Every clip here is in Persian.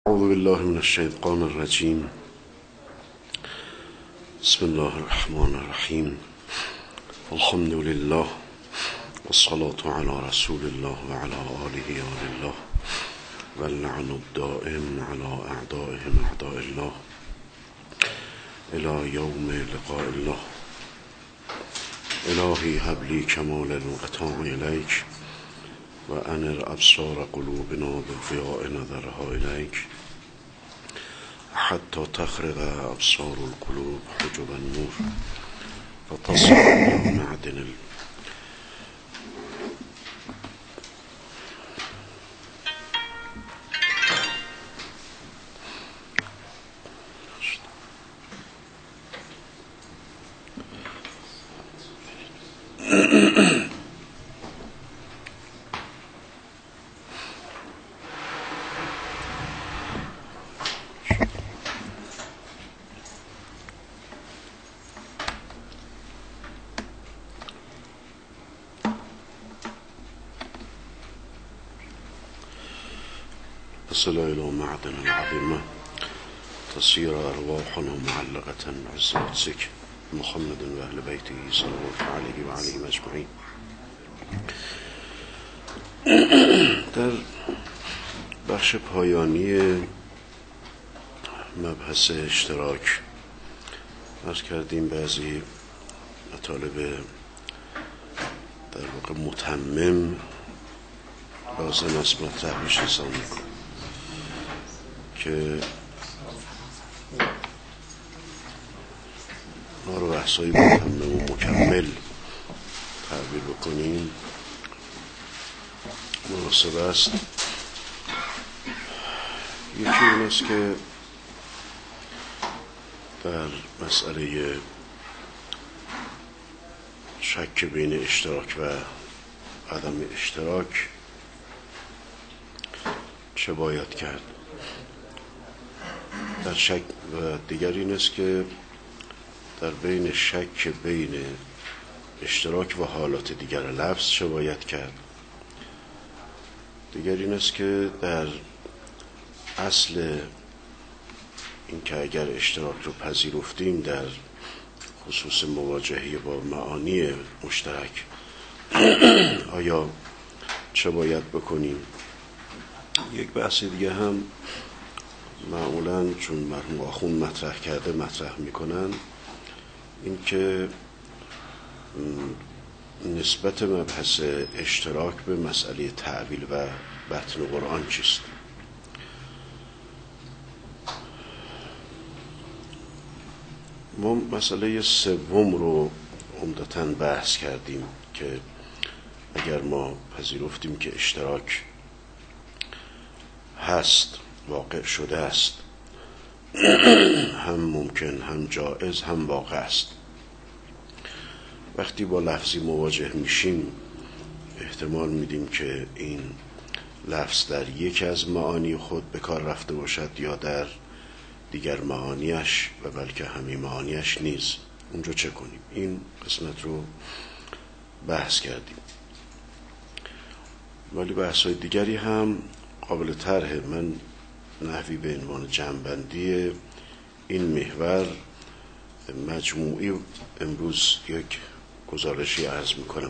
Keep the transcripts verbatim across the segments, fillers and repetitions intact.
اعوذ بالله من الشیطان الرجیم. بسم الله الرحمن الرحیم. الحمد لله والصلاة على رسول الله وعلى آله آل الله واللعن الدائم على أعدائهم أعداء الله إلى يوم لقاء الله. إلهي هب لي كمال الانقطاع إليك وأنر أبصار قلوبنا بضياء نظرها إليك حتى تخرق أبصار القلوب حجب النور فتصل إلى معدن ال... تصل إلى معدن العظيمة تصير أرواحنا معلقة بعز قدسك محمد وأهل بيته صلوات عليه وعليهم أجمعين. در بخش پایانی مبحث اشتراک عرض کردیم بعضی مطالب در واقع متمم لازم است مطرح بشه سامون که ما رو بحثای متمم و مکمل تعبیر بکنیم مناسب است. یکی این است که در مسئله شک بین اشتراک و عدم اشتراک چه باید کرد. در شک و دیگر این است که در بین شک بین اشتراک و حالات دیگر لفظ چه باید کرد. دیگر این است که در اصل این که اگر اشتراک رو پذیرفتیم در خصوص مواجهه با معانی مشترک آیا چه باید بکنیم. یک بحث دیگه هم معمولاً چون مرحوم آخوند مطرح کرده مطرح میکنن این که نسبت مبحث اشتراک به مسئله تعویل و بطن قرآن چیست. ما مسئله سوم رو عمدتاً بحث کردیم که اگر ما پذیرفتیم که اشتراک هست، واقع شده است، هم ممکن هم جائز هم واقع است، وقتی با لفظی مواجه میشیم احتمال میدیم که این لفظ در یک از معانی خود به کار رفته باشد یا در دیگر معانیش و بلکه همه معانیش نیز. اونجا چه کنیم؟ این قسمت رو بحث کردیم. ولی بحث‌های دیگری هم قابل طرحه. من نحوی به عنوان جمع‌بندی این محور مجموعی امروز یک گزارشی عرض میکنم.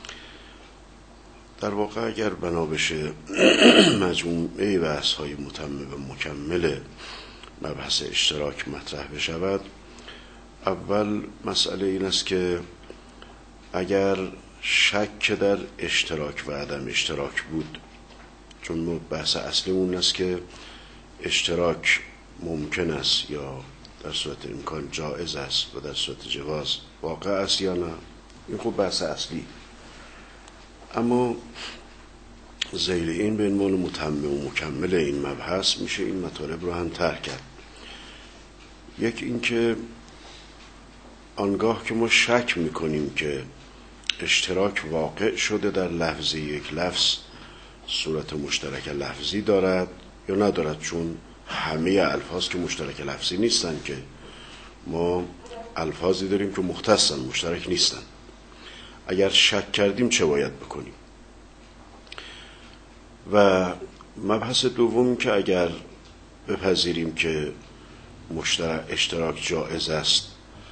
در واقع اگر بنا بشه مجموعه بحث‌های متمم و مکمل مبحث اشتراک مطرح بشود، اول مسئله این است که اگر شک در اشتراک و عدم اشتراک بود، چون بحث اصلی اون است که اشتراک ممکن است یا در صورت امکان جائز است و در صورت جواز واقع است یا نه، این خوب بحث اصلی. اما ذیل این به عنوان متمم و مکمل این مبحث میشه این مطالب رو هم طرح کرد. یک این که آنگاه که ما شک میکنیم که اشتراک واقع شده در لفظ یک لفظ صورت مشترک لفظی دارد یا ندارد، چون همه الفاظ که مشترک لفظی نیستن، که ما الفاظی داریم که مختصن مشترک نیستن. اگر شک کردیم چه باید بکنیم؟ و مبحث دوم که اگر بپذیریم که مشترک اشتراک جایز است،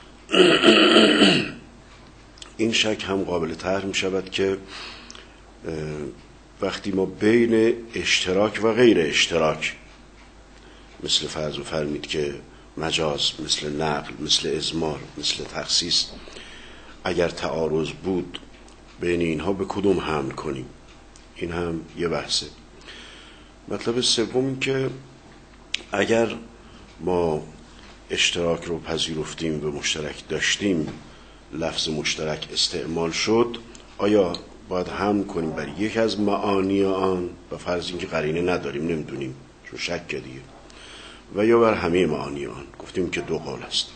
این شک هم قابل طرح می شود که وقتی ما بین اشتراک و غیر اشتراک، مثل فرض فرمید که مجاز، مثل نقل، مثل اضمار، مثل تخصیص، اگر تعارض بود بین اینها به کدوم حمل کنیم، این هم یه بحثه. مطلب سوم این که اگر ما اشتراک رو پذیرفتیم و مشترک داشتیم، لفظ مشترک استعمال شد، آیا باید حمل کنیم بر یک از معانی آن و فرض این که قرینه نداریم، نمیدونیم چون شک دیگه، و یا بر همه معانی آن؟ گفتیم که دو قول است.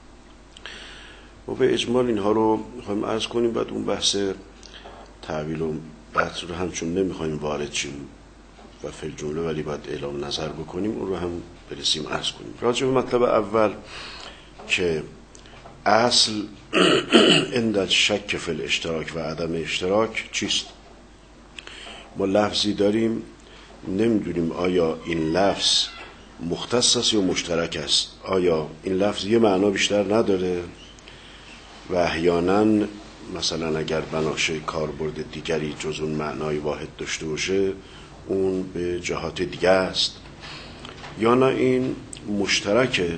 ما به اجمال اینها رو میخوایم عرض کنیم، بعد اون بحث تعویل و بحث رو هم چون نمیخوایم وارد شیم و فی الجمله ولی باید اعلام نظر بکنیم، اون رو هم برسیم عرض کنیم. راجع به مطلب اول که اصل عند شک فی الاشتراک و عدم اشتراک چیست؟ ما لفظی داریم، نمیدونیم آیا این لفظ مختص است یا مشترک است، آیا این لفظ یه معنا بیشتر نداره و احیانا مثلا اگر بناشه کاربرد دیگری جز اون معنای واحد داشته باشه اون به جهات دیگه است، یا نه این مشترکه.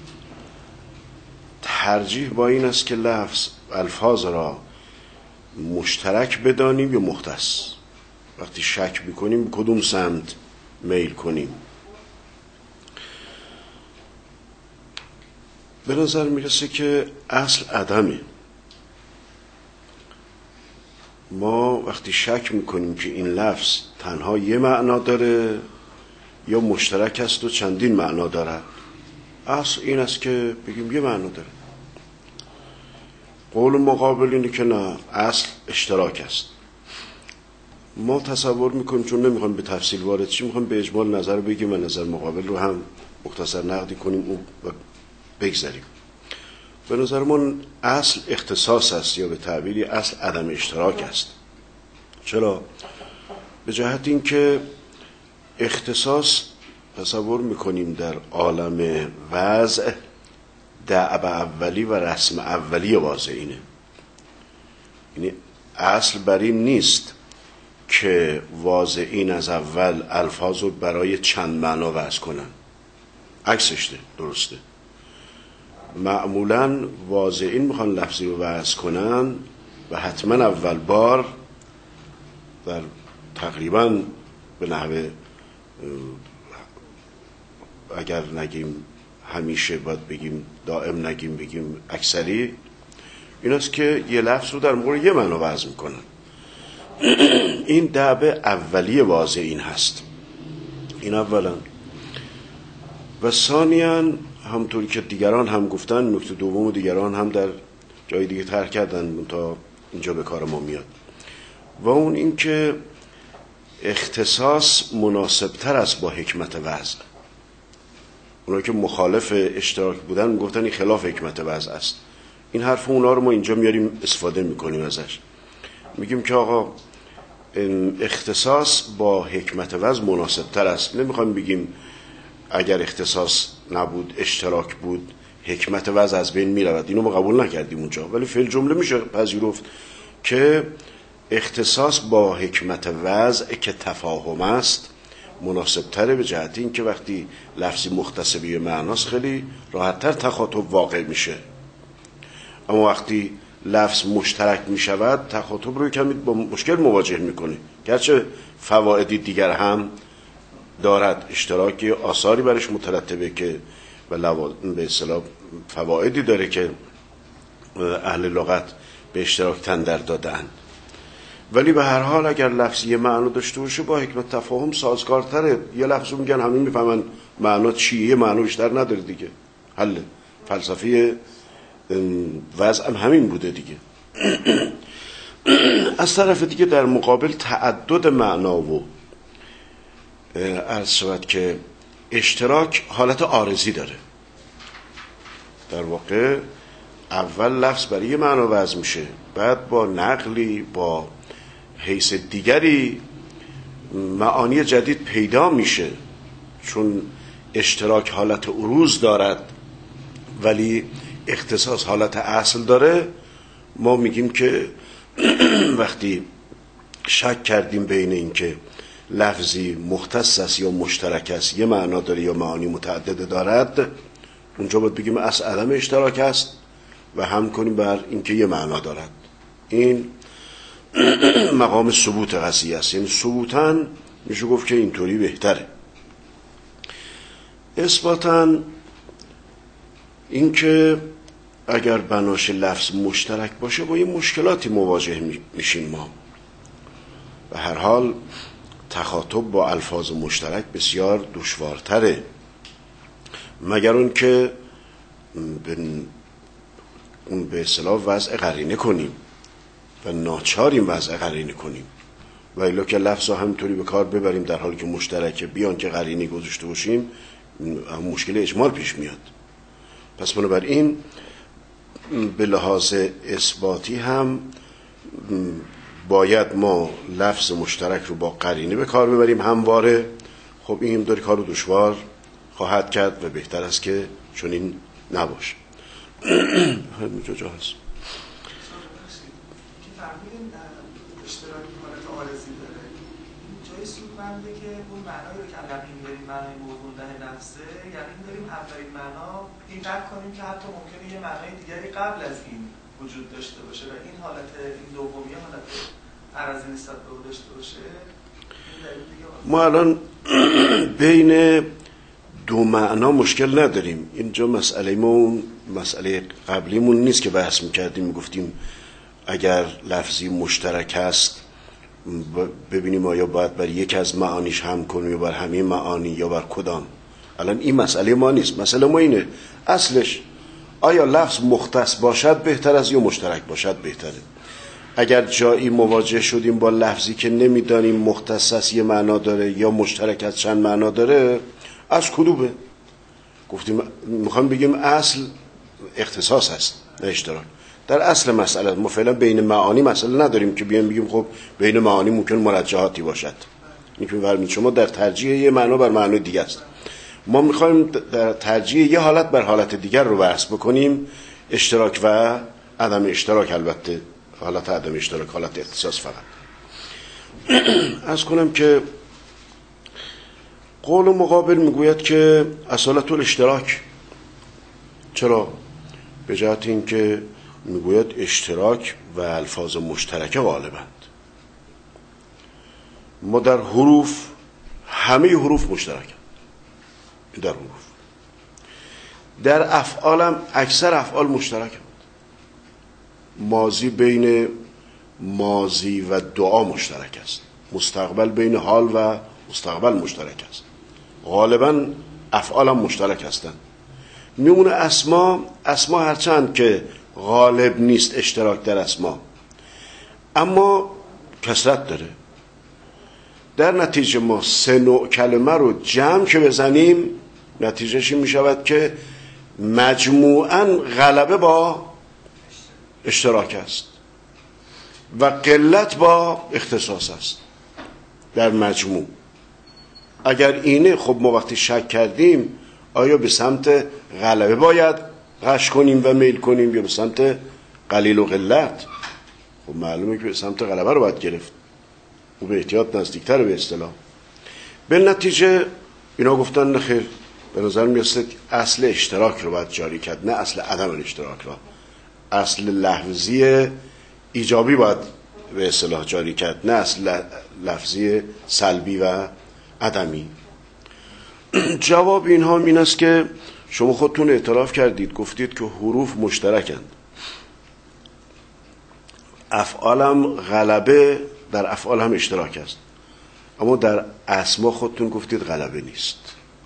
ترجیح با این است که لفظ الفاظ را مشترک بدانیم یا مختص. وقتی شک میکنیم کدوم سمت میل کنیم؟ به نظر میرسه که اصل عدمه. ما وقتی شک میکنیم که این لفظ تنها یه معنا داره یا مشترک است و چندین معنا داره، اصل این است که بگیم یه معنا داره. قول مقابل اینه که نه، اصل اشتراک است. ما تصور میکنیم، چون نمیخوایم به تفصیل وارد شیم، میخوایم به اجمال نظر بگیم و نظر مقابل رو هم مختصر نقدی کنیم و بگذاریم. به نظر من اصل اختصاص است، یا به تعبیری اصل عدم اشتراک است. چرا؟ به جهت این که اختصاص تصور میکنیم در عالم وضع دعب اولی و رسم اولی واضح اینه، یعنی اصل بر این نیست که واضعین از اول الفاظ رو برای چند معنا وضع کنن، عکسش ده درسته. معمولا واضعین میخوان لفظی رو وضع کنن و حتما اول بار در تقریبا به نحوه، اگر نگیم همیشه باید بگیم دائم نگیم بگیم اکثری، این است که یه لفظ رو در مورد یه معنا وضع میکنن. این دعبه اولیه واضح این هست، این اولا. و ثانیاً همطوری که دیگران هم گفتن، نکته دوم دیگران هم در جای دیگه طرح کردن تا اینجا به کار ما میاد، و اون این که اختصاص مناسب تر است با حکمت وضع. اونایی که مخالف اشتراک بودن گفتن این خلاف حکمت وضع است. این حرف اونا رو ما اینجا میاریم استفاده میکنیم ازش، میگیم که آقا اختصاص با حکمت وضع مناسب تر است. نمیخوایم بگیم اگر اختصاص نبود اشتراک بود حکمت وضع از بین میرود، اینو ما قبول نکردیم اونجا، ولی فی الجمله میشه پذیرفت که اختصاص با حکمت وضع که تفاهم است مناسب تره، به جهت این که وقتی لفظی مختص به معناست خیلی راحت‌تر تخاطب واقع میشه. اما وقتی لفظ مشترک میشود تخاطب رو کمی با مشکل مواجه میکنه، گرچه فوایدی دیگر هم دارد، اشتراکی آثاری برش مترتبه که و به اصطلاح فوایدی داره که اهل لغت به اشتراک تندر دادن، ولی به هر حال اگر لفظ یه معنا داشته باشه با حکمت تفاهم سازگارتره. یه لفظ رو میگن همین میفهمن معنا چیه، یه معنا بیشتر نداره دیگه، حل فلسفه وضع هم همین بوده دیگه. از طرف دیگه در مقابل تعدد معنا و عرض شود که اشتراک حالت عارضی داره. در واقع اول لفظ برای یه معنا وضع میشه، بعد با نقلی با حیث دیگری معانی جدید پیدا میشه، چون اشتراک حالت عروض دارد ولی اختصاص حالت اصل داره، ما میگیم که وقتی شک کردیم بین این که لفظی مختص است یا مشترک است، یه معنا داره یا معانی متعدد دارد، اونجا باید بگیم اصل عدم اشتراک است و هم کنیم بر اینکه یه معنا دارد. این مقام ثبوت قضیه است، یعنی ثبوتاً میشه گفت که اینطوری بهتره. اثباتاً اینکه اگر بناش لفظ مشترک باشه با یه مشکلاتی مواجه میشیم ما. به هر حال تخاطب با الفاظ مشترک بسیار دشوارتره، مگر اون که اون به اصطلاح وضع قرینه کنیم و ناچاریم وضع قرینه کنیم، و الا که لفظ ها همینطوری به کار ببریم در حالی که مشترکه بیان که قرینه گذاشته باشیم، مشکل اجمال پیش میاد. پس بنابراین به لحاظ اثباتی هم باید ما لفظ مشترک رو با قرینه به کار ببریم همواره. خب این داره کار رو دشوار خواهد کرد و بهتر است که چون این نباشه. همین جا هست اشتراکی حالت عارضی داره، جای سودمنده که اون معنایی رو که علمی می‌بریم معنای موضوع ده نفسه، یعنی داریم اولین معنا این رد کنیم که حتی ممکنه یه معنای دیگری قبل از این وجود داشته باشه و این حالت این دومی حالت عرضی نسبت به او داشته باشه. ما الان بین دو معنا مشکل نداریم. اینجا مسئله ما اون مسئله قبلیمون نیست که بحث می‌کردیم، می‌گفتیم اگر لفظی مشترک است ببینیم آیا باید بر یک از معانیش هم کنیم یا بر همه معانی یا بر کدام. الان این مسئله ما نیست. مسئله ما اینه اصلش آیا لفظ مختص باشد بهتر از یا مشترک باشد بهتره. اگر جایی مواجه شدیم با لفظی که نمیدانیم مختص است یه معنا داره یا مشترک از چند معنا داره، از کدومه؟ گفتیم میخوام بگیم اصل اختصاص است نه اشتراک. در اصل مسئله ما فعلا بین معانی مسئله نداریم که بیان بگیم خب بین معانی ممکن مرجحاتی باشد. این که فرمودید شما در ترجیح یه معنا بر معنی دیگه است. ما میخوایم در ترجیح یه حالت بر حالت دیگر رو بحث بکنیم، اشتراک و عدم اشتراک. البته حالت عدم اشتراک حالت اختصاص فقط. از کنم که قول مقابل میگوید که اصالت الاشتراک. چرا؟ به جهت این که میگوید اشتراک و الفاظ مشترکه غالبند. ما در حروف همه حروف مشترکند، در حروف. در افعالم اکثر افعال مشترکند. ماضی بین ماضی و دعا مشترک است، مستقبل بین حال و مستقبل مشترک است. غالبا افعالم مشترک هستند. میمونه اسما. اسما هرچند که غالب نیست اشتراک در اسما، اما کثرت داره. در نتیجه ما سه نوع کلمه رو جمع که بزنیم نتیجهش این می شود که مجموعاً غلبه با اشتراک است و قلت با اختصاص است در مجموع. اگر اینه خب ما وقتی شک کردیم آیا به سمت غلبه باید غش کنیم و میل کنیم یا به سمت قلیل و قلت؟ خب معلومه که به سمت غلبه رو باید گرفت، او به احتیاط نزدیکتر به اصطلاح. به نتیجه اینا گفتن نخیر، به نظر میرسه اصل اشتراک رو باید جاری کرد، نه اصل عدم اشتراک را. اصل لفظی ایجابی باید به اصطلاح جاری کرد، نه اصل لفظی سلبی و عدمی. جواب اینها این است که شما خودتون اعتراف کردید، گفتید که حروف مشترکند. افعالم غلبه در افعال هم اشتراک است، اما در اسما خودتون گفتید غلبه نیست.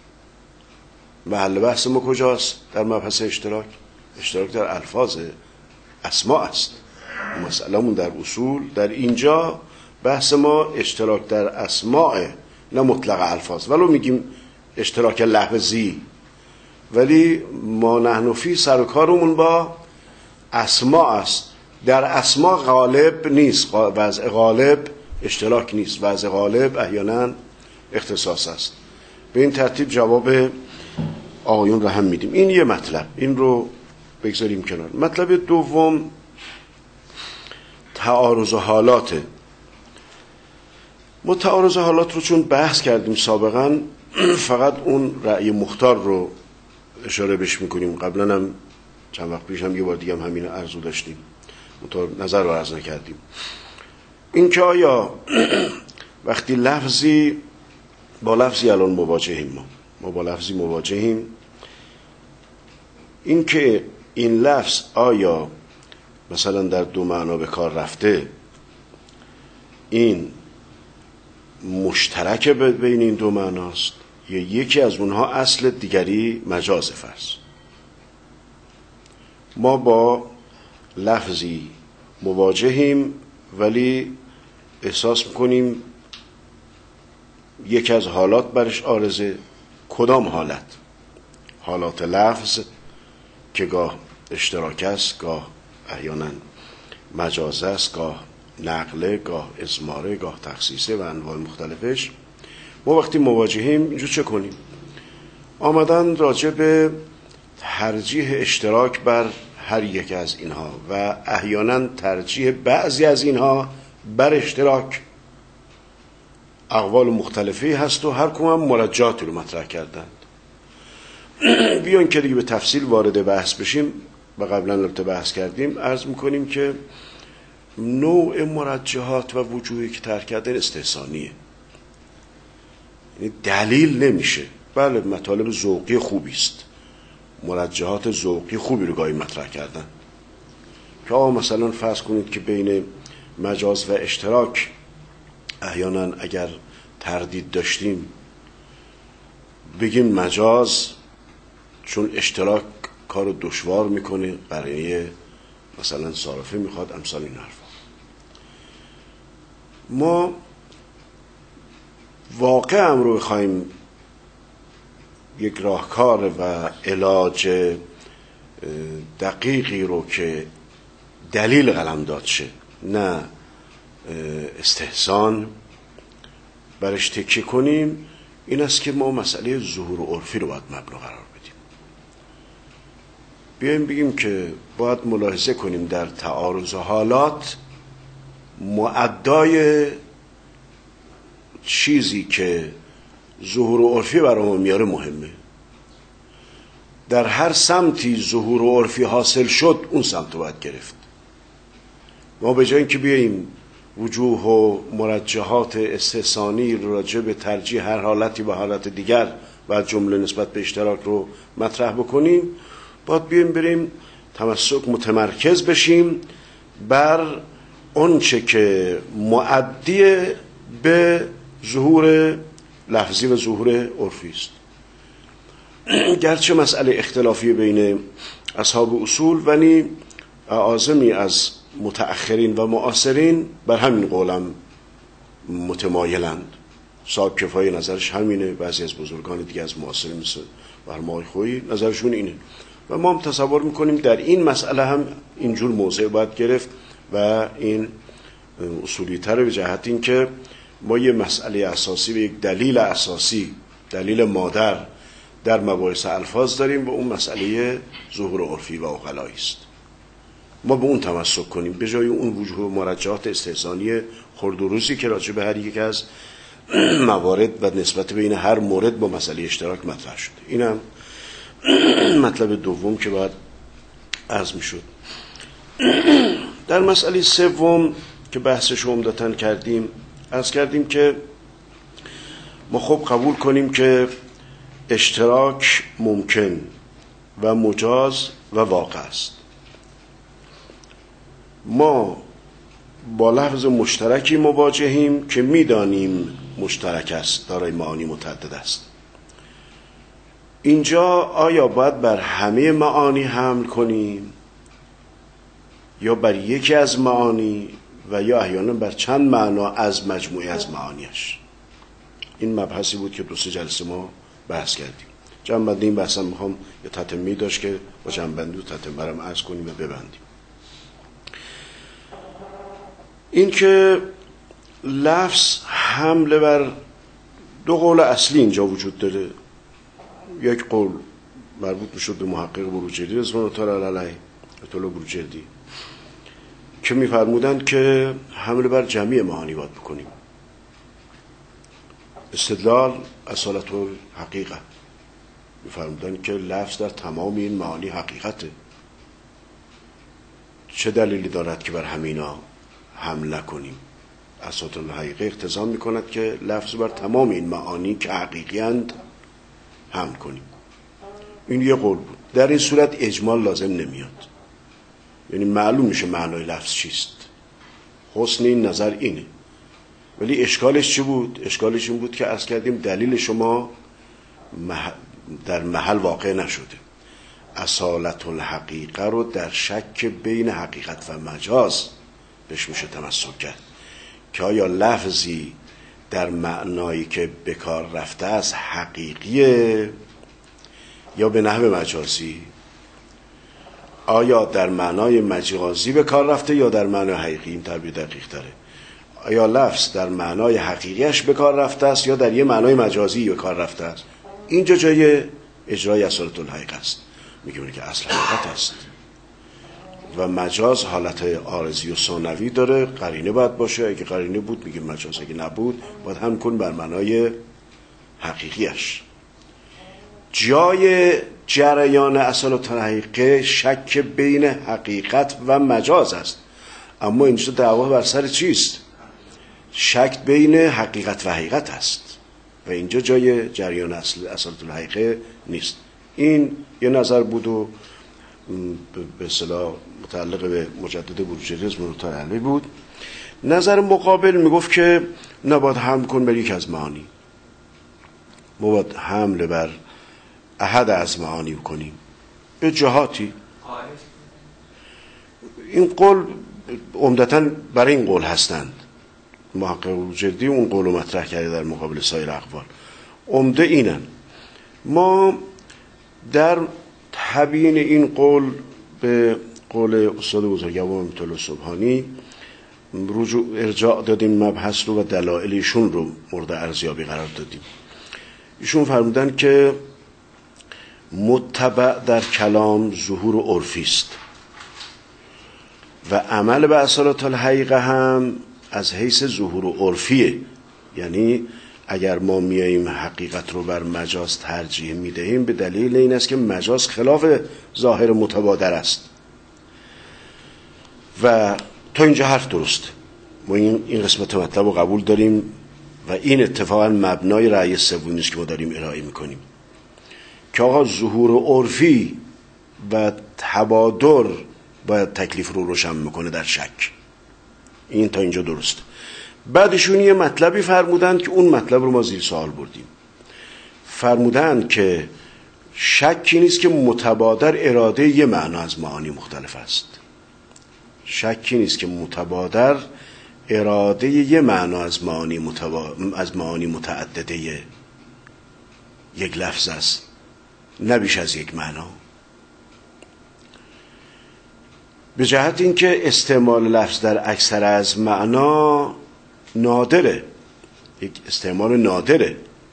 محل بحث ما کجاست در مبحث اشتراک؟ اشتراک در الفاظ اسما است. مسئله‌مون در اصول در اینجا بحث ما اشتراک در اسماء، نه مطلق الفاظ. ولو میگیم اشتراک لفظی، ولی ما نحن فی سر و کارمون با اسما است. در اسما غالب نیست، وضع غالب اشتراک نیست، وضع غالب احیانا اختصاص است. به این ترتیب جواب آقایون رحم میدیم. این یه مطلب، این رو بگذاریم کنار. مطلب دوم تعارض حالات. ما تعارض حالات رو چون بحث کردیم سابقا، فقط اون رأی مختار رو اشاره بهش میکنیم. قبلا هم چند وقت پیش هم یه بار دیگه هم همین عرضو داشتیم، مطور نظر رو عرض نکردیم. این که آیا وقتی لفظی با لفظی الان مواجهیم، ما ما با لفظی مواجهیم، این که این لفظ آیا مثلا در دو معنا به کار رفته، این مشترک بین این دو معناست یا یکی از اونها اصل دیگری مجاز فرض. ما با لفظی مواجهیم ولی احساس میکنیم یکی از حالات برش عارضه. کدام حالت؟ حالات لفظ که گاه اشتراک است، گاه احیانا مجاز است، گاه نقله، گاه ازماره، گاه تخصیصه و انواع مختلفش. ما وقتی مواجهیم اینجا چه کنیم؟ آمدن راجع به ترجیح اشتراک بر هر یک از اینها و احیانا ترجیح بعضی از اینها بر اشتراک. اقوال مختلفی هست و هر کدوم هم مرجعاتی رو مطرح کردند. بیان که دیگه به تفصیل وارد بحث بشیم و قبلا البته بحث کردیم، عرض میکنیم که نوع مرجحات و وجوهی که طرح کردن استحسانیه، یعنی دلیل نمیشه. بله مطالب ذوقی خوبی است، مرجحات ذوقی خوبی رو گاهی مطرح کردن که آقا مثلا فرض کنید که بین مجاز و اشتراک احیانا اگر تردید داشتیم بگیم مجاز، چون اشتراک کارو دشوار میکنه، برای مثلا صارفه میخواد، امثال این حرفا. ما واقع هم رو بخوایم یک راهکار و علاج دقیقی رو که دلیل قلمداد شه نه استحسان برش تکیه کنیم، این است که ما مسئله ظهور عرفی رو باید مبنا قرار بدیم. بیایم بگیم که باید ملاحظه کنیم در تعارض حالات معدای چیزی که ظهور عرفی برامون میاره مهمه. در هر سمتی ظهور عرفی حاصل شد اون سمت رو باید گرفت. ما به جای اینکه بیاییم وجوه و مرجحات استحسانی راجع به ترجیح هر حالتی با حالت دیگر و جمله نسبت به اشتراک رو مطرح بکنیم، باید بیاییم بریم تمسک متمرکز بشیم بر آنچه که معدی به ظهور لفظی و ظهور عرفی است. گرچه مسئله اختلافی بین اصحاب اصول، ولی اعاظمی از متأخرین و معاصرین بر همین قولم متمایلند. صاحب کفایه نظرش همینه، بعضی از بزرگان دیگه از معاصرین مثل برمای خویی نظرشون اینه و ما هم تصور میکنیم در این مسئله هم اینجور موضع باید گرفت و این اصولی تره به جهت این که ما یه مسئله اساسی و یک دلیل اساسی، دلیل مادر در مباحث الفاظ داریم و اون مسئله ظهور عرفی و عقلایی است. ما به اون تمسک کنیم به جای اون وجوه مرجعات استحسانی خردوروزی که راجع به هر یک از موارد و نسبت بین هر مورد با مسئله اشتراک مطرح شده. اینم مطلب دوم که باید عرض می شد. در مسئله سوم که بحثش رو عمدتاً کردیم، عرض کردیم که ما خب قبول کنیم که اشتراک ممکن و مجاز و واقع است. ما با لفظ مشترکی مواجهیم که میدانیم مشترک است، دارای معانی متعدد است. اینجا آیا باید بر همه معانی حمل کنیم یا بر یکی از معانی و یا احیانا بر چند معنا از مجموعه از معانیش؟ این مبحثی بود که دو سه جلسه ما بحث کردیم. جنبندی این بحثم میخوام یه تتمی داشت که با جنبندی و تتم برم عرض کنیم و ببندیم. این که لفظ حمله بر دو قول اصلی اینجا وجود داره. یک قول مربوط میشد به محقق بروجردی رضوان الله تعالی علیه آیت الله بروجردی که میفرمودند که حمله بر جمعی معانی باید بکنیم. استدلال اصالت الحقیقه، میفرمودند که لفظ در تمام این معانی حقیقته. چه دلیلی دارد که بر همینا حمله کنیم؟ اصالت الحقیقه اقتضا میکند که لفظ بر تمام این معانی که حقیقی اند حمل کنیم. این یه قول بود. در این صورت اجمال لازم نمیاد، یعنی معلوم میشه معنای لفظ چیست. حسن این نظر اینه. ولی اشکالش چی بود؟ اشکالش این بود که عرض کردیم دلیل شما در محل واقع نشده. اصالت الحقیقه رو در شک بین حقیقت و مجاز بهش میشه تمسک کرد که آیا لفظی در معنایی که به کار رفته است حقیقیه یا به نحو مجازی؟ آیا در معنای مجازی به کار رفته یا در معنای حقیقی؟ این تعبیر دقیق تره. آیا لفظ در معنای حقیقیش به کار رفته است یا در یه معنای مجازی به کار رفته است؟ اینجا جای اجرای اصالت الحقیقه است. میگه که اصل حقیقت است و مجاز حالت عارضی و ثانوی داره. قرینه باید باشه، اگه قرینه بود میگه مجاز، اگه نبود باید هم کن بر معنای حقیقیش. جای جریان اصالت الحقیقه شک بین حقیقت و مجاز است، اما اینجا دعوا بر سر چیست؟ شک بین حقیقت و حقیقت است و اینجا جای جریان اصل اصالت الحقیقه نیست. این یه نظر بود و به اصطلاح متعلق به مجدد بروجردی رضوان الله تعالی علیه بود. نظر مقابل میگفت که نباید حمل کن بر یک از معانی، ما باید حمله بر احد از معانی کنیم به جهاتی. این قول عمدتاً برای این قول هستند. محقق بروجردی اون قول رو مطرح کرده در مقابل سایر اقوال. عمده اینن. ما در تبیین این قول به قول استاد بزرگوار امید الله سبحانی رجوع ارجاع دادیم مبحث رو و دلایلشون رو مورد ارزیابی قرار دادیم. ایشون فرمودن که متبع در کلام ظهور عرفی است و عمل به اصالت الحقیقه هم از حیث ظهور عرفیه. یعنی اگر ما میاییم حقیقت رو بر مجاز ترجیح میدهیم به دلیل این است که مجاز خلاف ظاهر متبادر است و تا اینجا حرف درست. ما این این قسمت مطلب رو قبول داریم و این اتفاقا مبنای رأی سومی است که ما داریم ارائه میکنیم که آقا ظهور عرفی و تبادر باید تکلیف رو روشن میکنه در شک. این تا اینجا درست. بعدشون یه مطلبی فرمودند که اون مطلب رو ما زیر سوال بردیم. فرمودند که شکی نیست که متبادر اراده یه معنا از معانی مختلف است. شکی نیست که متبادر اراده یه معنا از معانی متبا... از معانی متعدده یک لفظ است، نه بیش از یک معنا. به جهت اینکه استعمال لفظ در اکثر از معنا نادره، یک استعمال نادره.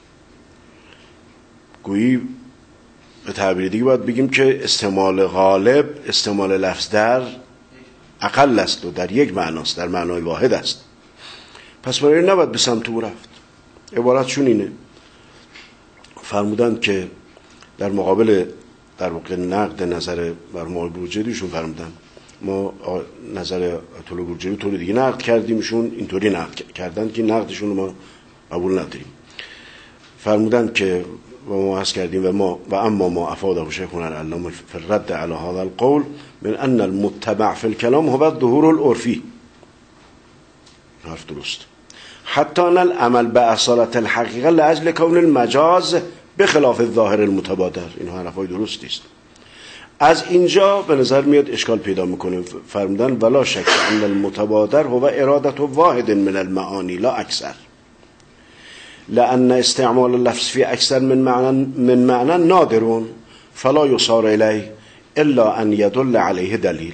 گویی به تعبیر دیگه باید بگیم که استعمال غالب استعمال لفظ در اقل است و در یک معناست، در معنای واحد است. پس برای نباید به سمت او رفت. عبارتشون اینه. فرمودند که در مقابل در واقع نقد نظر مرحوم بروجردیشون فرمودن ما نظر آیت الله بروجردی طور دیگه نقد کردیمشون، اینطوری نقد کردن که نقدشون رو ما قبول نداریم. فرمودند که و ما عرض کردیم و ما و اما ما افاده شیخنا العلامه فی الرد علی هذا القول من ان المتبع فی الكلام هو الظهور العرفی. حرف درست. حتی ان العمل باصالت الحقیقه لاجل کون المجاز بخلاف الظاهر المتبادر. این حرفای درستی است. از اینجا به نظر میاد اشکال پیدا میکنه. فرمودن ولا شک ان المتبادر هو اراده واحد من المعانی لا اکثر، لأن استعمال اللفظ في أكثر من معنى من معنى نادر فلا يصار إليه إلا أن يدل عليه دلیل.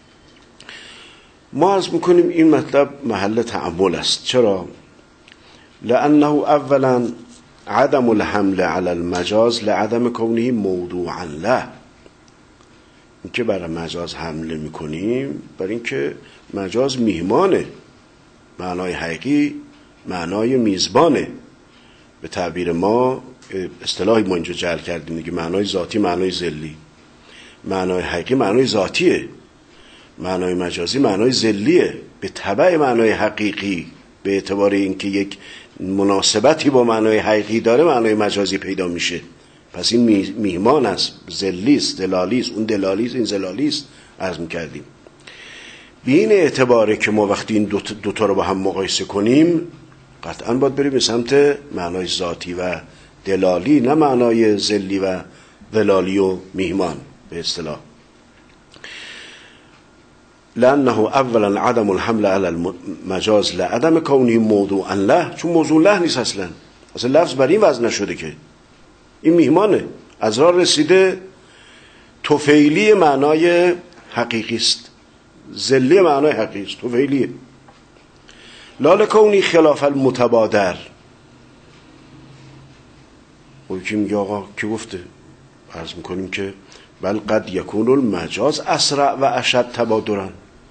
ما عرض میکنیم این مطلب محل تأمل است. چرا؟ لأنه اولا عدم الحمل علی المجاز لعدم کونه موضوعا له، این که برای مجاز حمله میکنیم برای اینکه مجاز میهمانه، معنای حقیقی معنای میزبانه. به تعبیر ما اصطلاحی ما اینجا جعل کردیم دیگه، معنای ذاتی معنای ذلی، معنای حقیقی معنای ذاتیه، معنای مجازی معنای ذلیه. به تبع معنای حقیقی به اعتبار اینکه یک مناسبتی با معنای حقیقی داره معنای مجازی پیدا میشه. پس این میهمان است، ذلی است، دلالی است، اون دلالی است، این ذلالی است. عرض میکردیم به این اعتباره که ما وقتی این دوتا دو تا رو با هم مقایسه کنیم قطعا باید بریم به سمت معنای ذاتی و دلالی، نه معنای ذلی و دلالی و میهمان به اصطلاح. لانه اولا عدم الحمل علی المجاز لعدم کونه موضوعا له، چون موضوع له نیست اصلا، اصلا لفظ بر این وزن نشده که این میهمانه، از راه رسیده، طفیلی معنای حقیقی است، ذلی معنای حقیقی است، طفیلیه. لال کونی خلاف المتبادر. و کی میگه آقا کی گفته؟ عرض میکنیم که بل قد یکون المجاز اسرع و اشد تبادرن،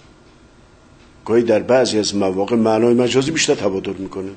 گاهی در بعضی از مواقع معنای مجازی بیشتر تبادر میکنه.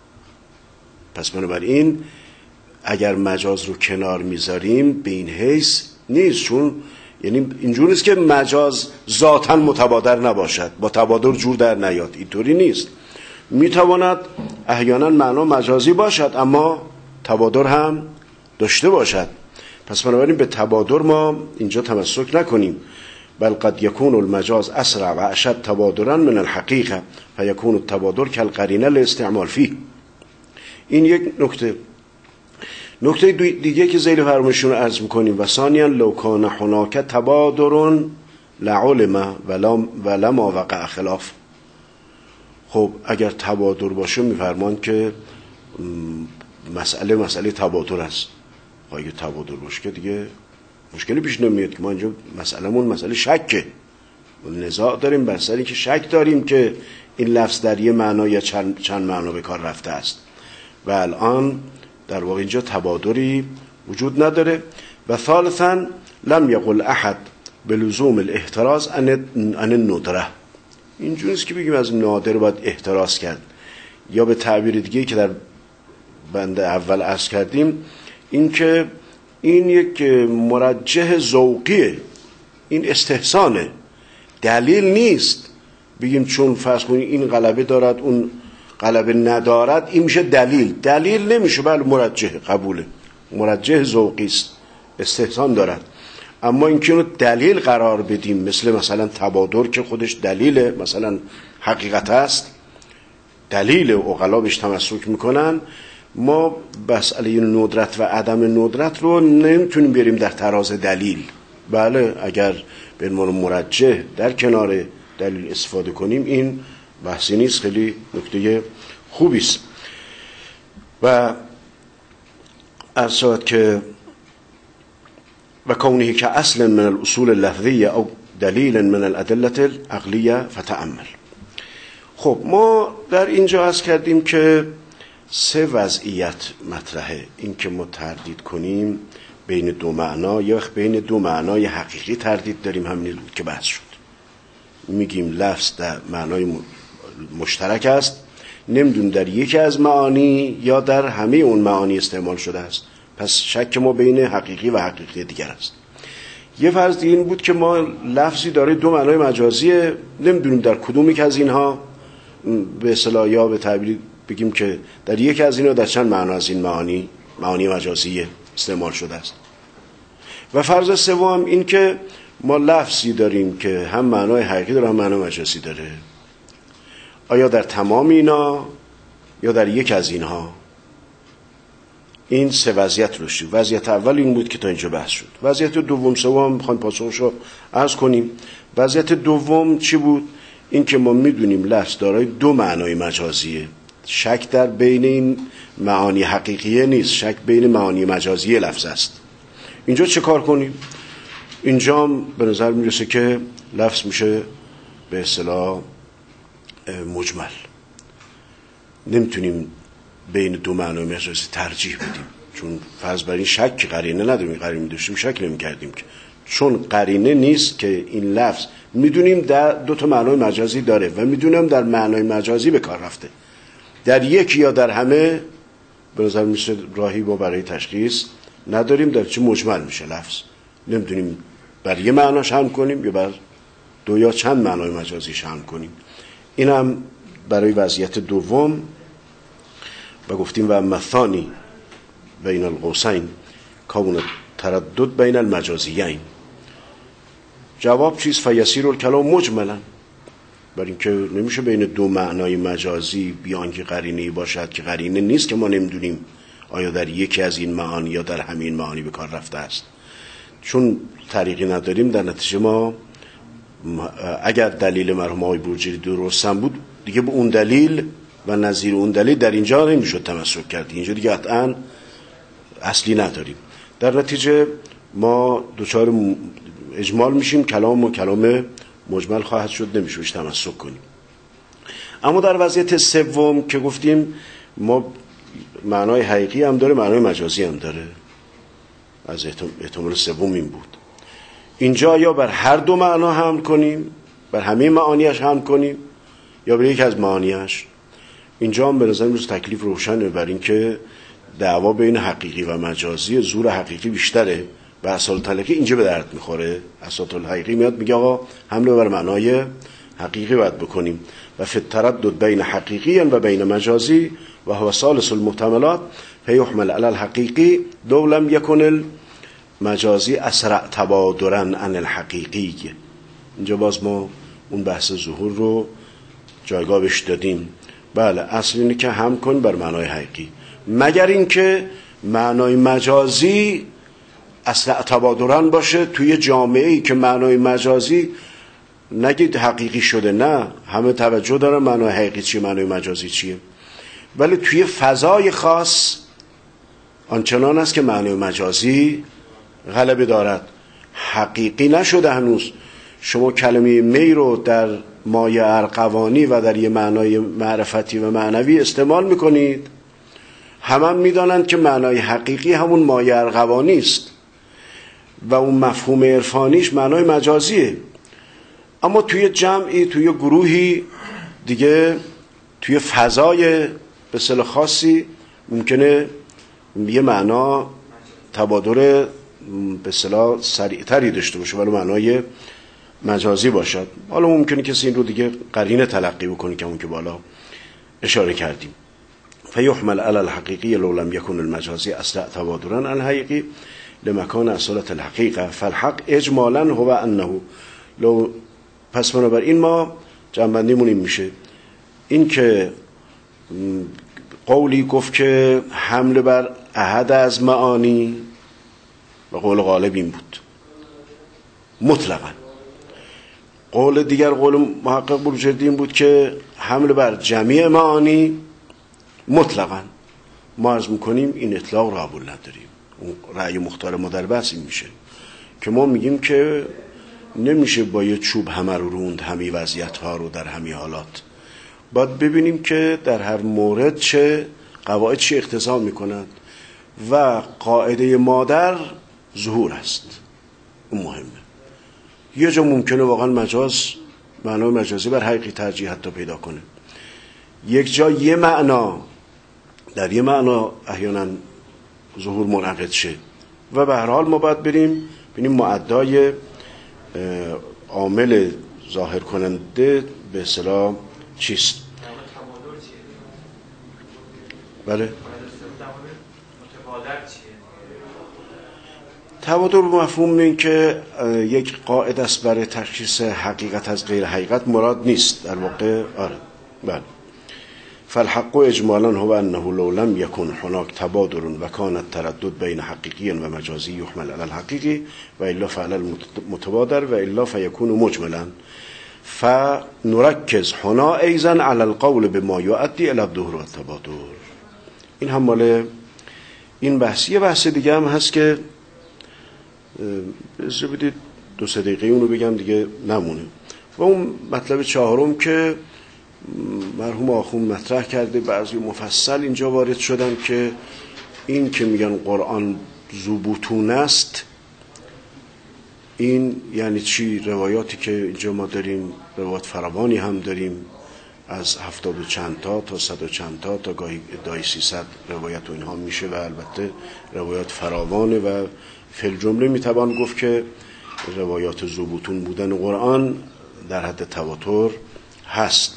پس بنابراین اگر مجاز رو کنار میذاریم به این حیث نیست، چون یعنی اینجور نیست که مجاز ذاتاً متبادر نباشد، با تبادر جور در نیاد، اینطوری نیست. میتواند احیانا معنا مجازی باشد اما تبادر هم داشته باشد. پس بنابراین به تبادر ما اینجا تمسک نکنیم. بل قد یکون المجاز اسرع و اشد تبادرا من الحقیقه فیکون التبادر کالقرینه لاستعمال فیه. این یک نکته. نکته دیگه که ذیل فرمایشون رو عرض میکنیم و ثانیا لو کان هناک تبادر لعلم ولما وقع خلاف. خب اگر تبادر باشه میفرمان که مسئله مسئله تبادر است. اگه تبادر باشه که دیگه مشکلی پیش نمیاد که ما اینجا مسئلهمون مسئله شکه، نزاع داریم بر سر اینکه شک داریم که این لفظ در یه معنا یا چند, چند معنا به کار رفته است و الان در واقع اینجا تبادری وجود نداره. و ثالثا لم یقل احد بلزوم الاحتراز عن الندره. اینجوری است که بگیم از نادر باید احتراز کرد، یا به تعبیر دیگه که در بند اول عرض کردیم این که این یک مرجح ذوقیه، این استحسانه، دلیل نیست بگیم چون فرض کنیم این غلبه دارد اون غلبه ندارد این میشه دلیل. دلیل نمیشه، بله مرجح، قبوله، مرجح ذوقی است، استحسان دارد. اما اینکه رو دلیل قرار بدیم مثل مثلا تبادر که خودش دلیله، مثلا حقیقت است، دلیل عقلا بهش تمسک میکنن، ما مسئله ندرت و عدم ندرت رو نمیتونیم بریم در تراز دلیل. بله اگر به عنوان مرجح در کنار دلیل استفاده کنیم این بحثی نیست، خیلی نکته خوبی است. و عرض شد که و کونه که اصل من الاصول اللفظیه او دلیل من الادله العقلیه فتأمل. خب ما در اینجا عرض کردیم که سه وضعیت مطرحه، این که ما تردید کنیم بین دو معنا، یا بین دو معنای حقیقی تردید داریم، همین که بحث شد. میگیم لفظ در معنای مشترک است، نمیدونیم در یکی از معانی یا در همه اون معانی استعمال شده است، پس شک ما بین حقیقی و حقیقی دیگر است. یه فرض دیگه این بود که ما لفظی داره دو معنای مجازیه، نمیدونیم در کدومی که از اینها به اصطلاح یا به تعبیر بگیم که در یک از اینا در چند معنا از این معانی معانی مجازی استعمال شده است. و فرض سوم این که ما لفظی داریم که هم معنای حقیقی داره هم معنای مجازی داره، آیا در تمام اینا یا در یک از اینها؟ این سه وضعیت رو شد. وضعیت اول این بود که تا اینجا بحث شد. وضعیت دوم سوم میخوایم پاسخشو عرض کنیم. وضعیت دوم چی بود؟ این که ما میدونیم لفظ دارای دو معنای مجازیه، شک در بین این معانی حقیقیه نیست، شک بین معانی مجازی لفظ است. اینجا چه کار کنیم؟ اینجا به نظر میرسه که لفظ میشه به اصطلاح مجمل، نمیتونیم بین دو معنای مجازی ترجیح بدیم، چون فرض بر این شک قرینه نداریم، قرینه داشتیم شک نمی کردیم که چون قرینه نیست که این لفظ میدونیم در دو تا معنای مجازی داره و میدونم در معنای مجازی به کار رفته، در یک یا در همه به نظر میشه راهی با برای تشخیص نداریم، در چه مجمل میشه لفظ، نمیدونیم بر یه معناش هم کنیم یا بر دو یا چند معنای مجازیش هم کنیم. اینم برای وضعیت دوم. و گفتیم و مثانی بین القوسین کون تردد بین المجازیین. جواب چیز فیسیر الکلام مجملا، بر اینکه نمیشه بین دو معنای مجازی بیان که قرینه‌ای باشد که قرینه نیست که ما نمیدونیم آیا در یکی از این معانی یا در همین معانی به کار رفته است. چون طریقی نداریم در نتیجه ما اگر دلیل مرحوم آقای بروجردی درستم بود دیگه به اون دلیل و نظیر اون دلیل در اینجا نمیشد تمسک کرد، اینجا دیگه قطعا اصلی نداریم. در نتیجه ما دوچار اجمال میشیم، کلام و کلام مجمل خواهد شد، نمیشه تمسک کنیم. اما در وضعیت سوم که گفتیم ما معنای حقیقی هم داره معنای مجازی هم داره، از احتمال سوم این بود، اینجا یا بر هر دو معنا حمل کنیم، بر همه معانیش حمل کنیم یا بر یک از معانیش. اینجا هم به نظر میاد تکلیف روشنه بر این که دعوا بین حقیقی و مجازی زور حقیقی بیشتره و اصال تلقی اینجا به درد میخوره. اصال حقیقی میاد میگه آقا حمله بر معنای حقیقی باید بکنیم و فی التردد بین حقیقی و بین مجازی و هو ثالث المحتملات فیحمل علی الحقیقی لو لم یکن المجازی اسرع تبادرا عن الحقیقی. اینجا باز ما اون بحث ظهور رو جایگاه بهش دادیم. بله اصل اینه که هم کن بر معنای حقیقی، مگر اینکه معنای مجازی اسرع تبادرا باشه توی جامعه‌ای که معنای مجازی نگید حقیقی شده، نه همه توجه دارن معنای حقیقی چیه معنای مجازی چیه، ولی توی فضای خاص آنچنان است که معنای مجازی غلبه دارد، حقیقی نشده هنوز. شما کلمه می رو در مایه ارغوانی و در یه معنای معرفتی و معنوی استعمال میکنید، همه هم میدانند که معنای حقیقی همون مایه ارغوانی است و اون مفهوم عرفانیش معنای مجازیه. اما توی جمعی توی گروهی دیگه توی فضای به اصطلاح خاصی ممکنه یه معنا تبادر به اصطلاح سریعتری داشته باشه ولی معنای مجازی باشد. حالا ممکنه کسی این رو دیگه قرینه تلقی بکنه که اون که بالا اشاره کردیم. فیحمل علی الحقیقی لو لم یکن المجازی اسرع تبادرا عن الحقیقی لمکان اصالة الحقیقه فالحق اجمالا هو انه لو. پس بنابراین ما جنبندیمون این میشه، این که قولی گفت که حمله بر احد از معانی و قول غالب این بود مطلقا، قول دیگر قول محقق بروجردی این بود که حمله بر جمیع معانی مطلقا. ما عرض میکنیم این اطلاق را قبول نداریم. اون رأی مختار ما در بحث این میشه که ما میگیم که نمیشه با یه چوب همه رو روند همه وضعیت ها رو در همه حالات، باید ببینیم که در هر مورد چه قواعد چی اقتضا میکنند و قاعده مادر ظهور است. اون مهمه. یه جا ممکنه واقعا مجاز معنای مجازی بر حقیقی ترجیح حتی پیدا کنه، یک جا یه معنا در یه معنا احیانا ظهور منعقد شه و به هر حال ما باید بریم ببینیم معدای عامل ظاهر کننده به اصطلاح چیست. بله تبادر به مفهوم این که یک قاعده است برای تشخیص حقیقت از غیر حقیقت مراد نیست در واقع. آره بله. فالحق اجمالا هو انه لو لم يكن هناك تبادر و كان التردد بين حقيقي و مجازي يحمل على الحقيقي و الا فعل المتبادر و الا فيكون مجملا فنركز هنا ايضا على القول بما يؤدي الى الظهور والتبادر. این هم مال این بحث. یه بحث دیگه هم هست که بذار بدید دو سه دقیقه اونو بگم دیگه نمونه. و اون مطلب چهارم که مرحوم آخوند مطرح کرده، بعضی مفصل اینجا وارد شدن که این که میگن قرآن ذوبطون است، این یعنی چی؟ روایاتی که اینجا ما داریم روایات فراوانی هم داریم، از هفتاد و چند تا تا صد و چند تا تا گاهی ادعای سیصد روایت و اینها میشه و البته روایات فراوانه و فی الجمله میتوان گفت که روایات ذوبطون بودن قرآن در حد تواتر هست.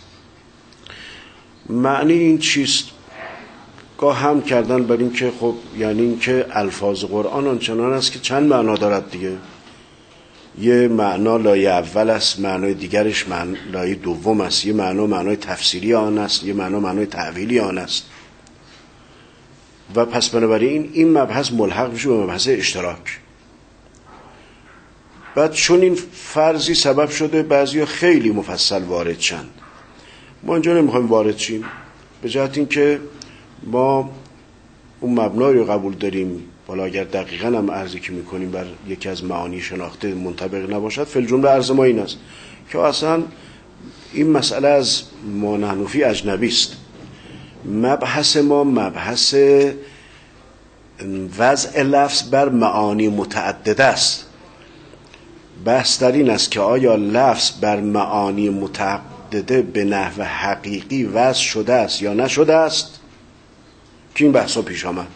معنی این چیست؟ گاه هم کردن بر این که خب یعنی این که الفاظ قرآن آنچنان است که چند معنا دارد دیگه. یه معنا لایه اول است، معنای دیگرش معنای لایه دوم است، یه معنا معنای تفسیری آن است، یه معنا معنای تعویلی آن است و پس بنابراین این مبحث ملحق میشه به مبحث اشتراک. بعد چون این فرضی سبب شده بعضیا خیلی مفصل وارد شند، ما اینجا نمیخوایم وارد شیم، به جهت این که ما اون مبنایی رو قبول داریم، حالا اگر دقیقاً هم عرضی که میکنیم بر یکی از معانی شناخته منطبق نباشد، فی الجمله عرض ما این است که اصلا این مسئله از ما نحنفی اجنبی است. مبحث ما مبحث وضع لفظ بر معانی متعدد است. بحث در این است که آیا لفظ بر معانی متعدده به نحو حقیقی وضع شده است یا نشده است، که این بحثا پیش آمد.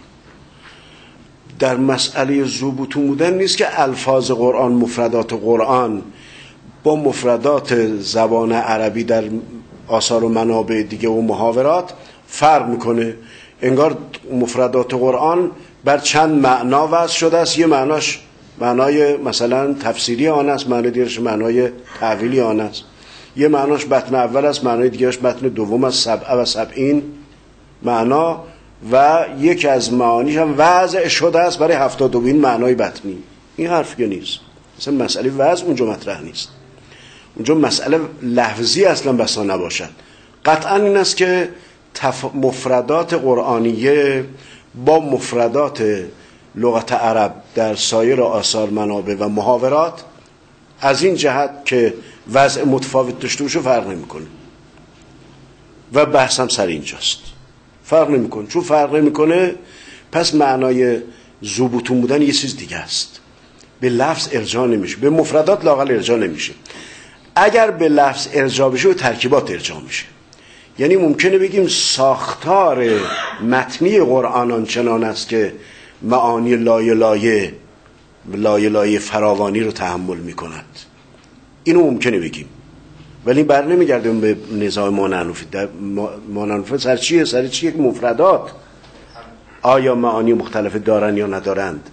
در مسئله ذوبطون بودن نیست که الفاظ قرآن، مفردات قرآن با مفردات زبان عربی در آثار و منابع دیگه و محاورات فرق میکنه. انگار مفردات قرآن بر چند معنا وضع شده است، یه معناش معنای مثلا تفسیری آن است، معنای دیگرش معنای تعویلی آن است، یه معناش متن اول است، معنای دیگرش متن دوم است، سبع و سبعین معنا، و یک از معانیش هم وضع شده است برای هفتاد و دومین معنای بطنی. این حرف که نیست، مثلا مسئله وضع اونجا مطرح نیست، اونجا مسئله لفظی اصلا بسا نباشد. قطعا این است که تف... مفردات قرآنیه با مفردات لغت عرب در سایر آثار، منابع و محاورات از این جهت که وضع متفاوت داشته باشه فرق نمیکنه و بحث هم سر اینجاست، فرق نمیکنه. چون فرق نمیکنه پس معنای ذوبطون بودن یه چیز دیگه است، به لفظ ارجاع نمیشه، به مفردات لااقل ارجاع نمیشه. اگر به لفظ ارجاع بشه و ترکیبات ارجاع میشه. یعنی ممکنه بگیم ساختار متنی قرآن آنچنان است که معانی لایه لایه لایه لایه فراوانی رو تحمل میکند، اینو ممکنه بگیم، ولی بر نمیگردیم به نظام مانعنفی. در مانعنفی سر چیه؟ سر چیه که مفردات آیا معانی مختلف دارن یا ندارند،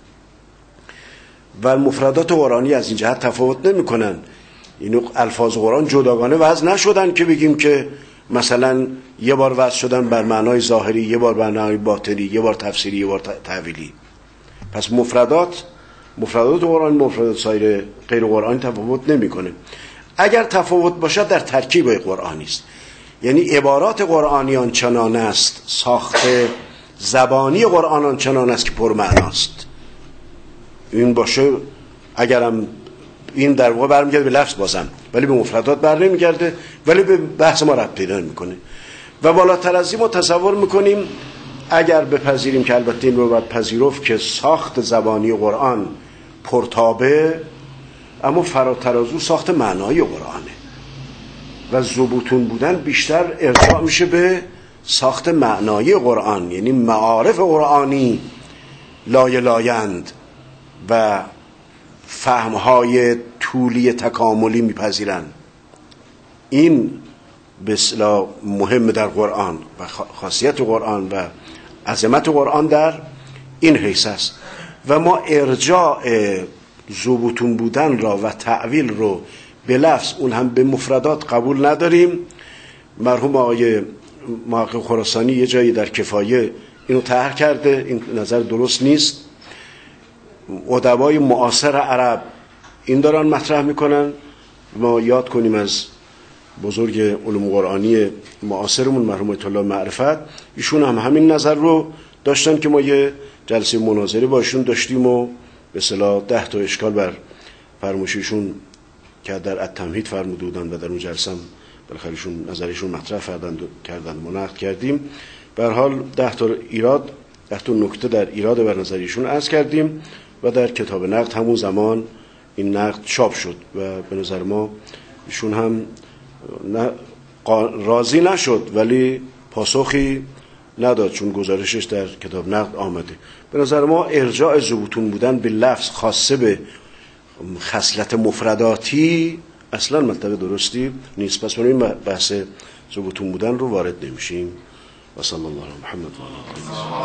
و مفردات قرآنی از این جهت تفاوت نمی کنن. اینو الفاظ قرآن جداگانه وضع نشدن که بگیم که مثلا یه بار وضع شدن بر معنای ظاهری، یه بار بر معنای باطنی، یه بار تفسیری، یه بار تعویلی. پس مفردات مفردات قرآن مفردات سایر غیر قرآنی تفاوت نمی کنه. اگر تفاوت باشد در ترکیب قرآنی است، یعنی عبارات قرآنی آنچنان است، ساخت زبانی قرآن آنچنان است که پرمعناست. این باشه، اگرم این در واقع برمیگرده به لفظ بازم، ولی به مفردات بر نمیگرده، ولی به بحث ما ربط پیدا میکنه. و بالاتر از این ما تصور میکنیم اگر بپذیریم که البته این رو باید پذیرفت که ساخت زبانی قرآن پرتابه، اما فراتر از او ساخت معنای قرآنه و ذوبطون بودن بیشتر ارجاع میشه به ساخت معنای قرآن، یعنی معارف قرآنی لایه لایند و فهمهای طولی تکاملی میپذیرن. این به اصطلاح مهم در قرآن و خاصیت قرآن و عظمت قرآن در این حیث است. و ما ارجاع ذوبطون بودن را و تعویل رو به لفظ، اون هم به مفردات، قبول نداریم. مرحوم آقای محقق خراسانی یه جایی در کفایه اینو طرح کرده، این نظر درست نیست. ادبای معاصر عرب این دارن مطرح میکنن. ما یاد کنیم از بزرگ علوم قرآنی معاصرمون مرحوم آیت الله معرفت، ایشون هم همین نظر رو داشتن که ما یه جلسه مناظره با ایشون داشتیم و به اصطلاح ده تا اشکال بر فرمایششون که در التمهید فرموده بودن و در اون جلسه هم بالاخره ایشون نظریشون مطرح کردند کردند ما نقد کردیم. به هر حال ده تا ایراد ده تا نکته در ایراد بر نظریشون عرض کردیم و در کتاب نقد همون زمان این نقد چاپ شد و به نظر ما ایشون هم راضی نشد ولی پاسخی نداد، چون گزارشش در کتاب نقد آمده. به نظر ما ارجاع ذوبتون بودن به لفظ خاصه به خصلت مفرداتی اصلا مطلب درستی نیست. پس برای این بحث ذوبتون بودن رو وارد نمیشیم. و صلی الله علی محمد و علی